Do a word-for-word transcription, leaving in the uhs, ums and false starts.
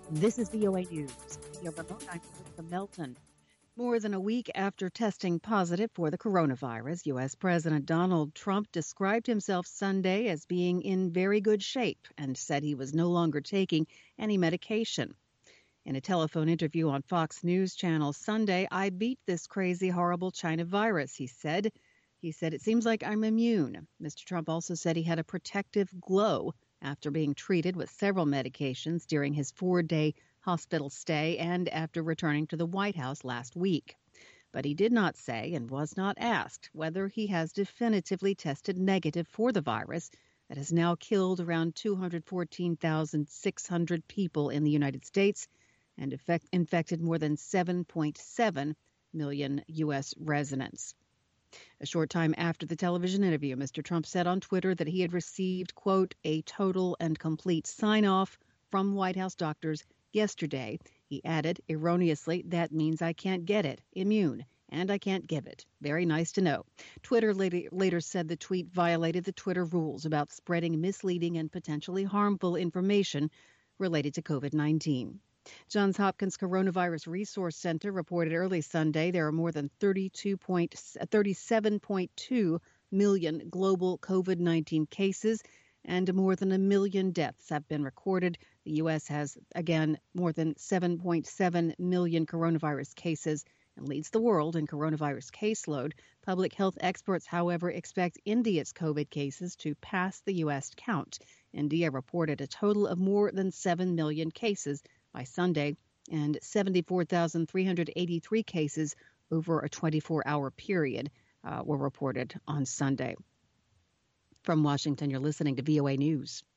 This is V O A News. Via remote, I'm Melissa Melton. More than a week after testing positive for the coronavirus, U S. President Donald Trump described himself Sunday as being in very good shape and said he was no longer taking any medication. In a telephone interview on Fox News Channel Sunday, "I beat this crazy, horrible China virus," he said. He said, "It seems like I'm immune." Mister Trump also said he had a protective glow after being treated with several medications during his four-day hospital stay and after returning to the White House last week. But he did not say and was not asked whether he has definitively tested negative for the virus that has now killed around two hundred fourteen thousand six hundred people in the United States and effect- infected more than seven point seven million U S residents. A short time after the television interview, Mister Trump said on Twitter that he had received, quote, "a total and complete sign-off from White House doctors yesterday." He added, erroneously, "That means I can't get it, immune, and I can't give it. Very nice to know." Twitter later, later said the tweet violated the Twitter rules about spreading misleading and potentially harmful information related to COVID nineteen. Johns Hopkins Coronavirus Resource Center reported early Sunday there are more than thirty-seven point two million global COVID nineteen cases and more than a million deaths have been recorded. The U S has, again, more than seven point seven million coronavirus cases and leads the world in coronavirus caseload. Public health experts, however, expect India's COVID cases to pass the U S count. India reported a total of more than seven million cases by Sunday, and seventy-four thousand three hundred eighty-three cases over a twenty-four hour period uh, were reported on Sunday. From Washington, you're listening to V O A News.